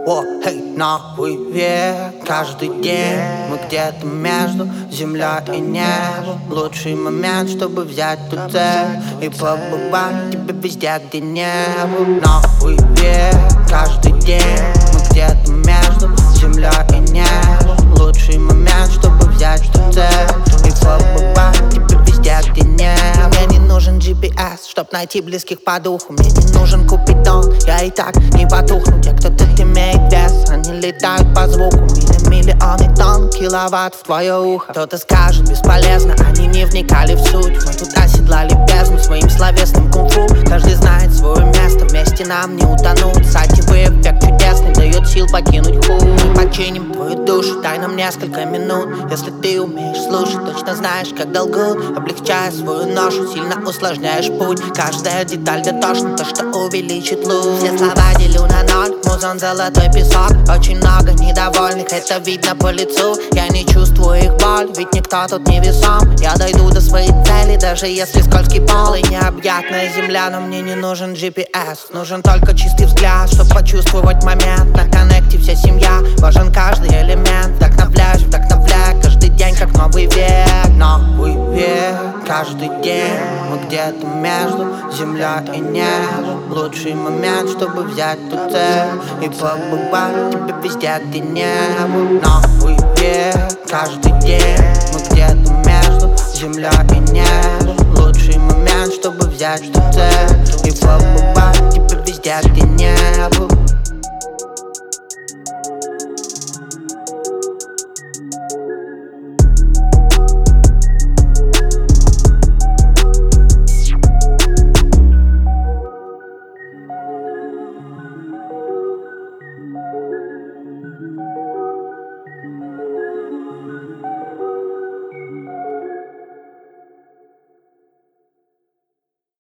О, эй, новый век, каждый день мы где-то между землей и небом. Лучший момент, чтобы взять ту цель и побывать тебе везде, где не был. Новый век, каждый день мы где-то между землей и небом. Лучший момент, чтобы взять ту цель и побывать тебе везде, где не был. Мне не нужен GPS, чтоб найти близких по духу. Мне не нужен купидон, я и так не потухну. Те, кто тут имеет вес, они летают по звуку. Миллионы тонн, киловатт в твое ухо. Кто-то скажет, бесполезно, они не вникали в суть. Мы тут оседлали бездну своим словесным кунг-фу. Каждый знает свое место, вместе нам не утонуть. Сатевый эффект чудесный дает сил покинуть ху. Мы починим твою душу, дай нам несколько минут. Если ты умеешь слушать, точно знаешь, как долгут. Облегчая свою ношу, сильно усложняешь путь. Каждая деталь дотошна, то, что увеличит луч. Все слова делю на ноль, музон золотой песок. Очень много недовольных, это видно по лицу. Я не чувствую их боль, ведь никто тут не весом. Я дойду до своей цели, даже если скользкий пол и необъятная земля. Но мне не нужен GPS, нужен только чистый взгляд, чтоб почувствовать момент. На коннекте вся семья, важен каждый элемент. Вдохновляюсь, вдохновляю каждый день, как новый век. Новый век, каждый день мы где-то между землей и небом. Lучший момент, чтобы взять ту цель и побывать тебе везде, где не был. Новый век, каждый день мы где-то между землей и небом. Лучший момент, чтобы взять ту цель и побывать тебе везде, где не был.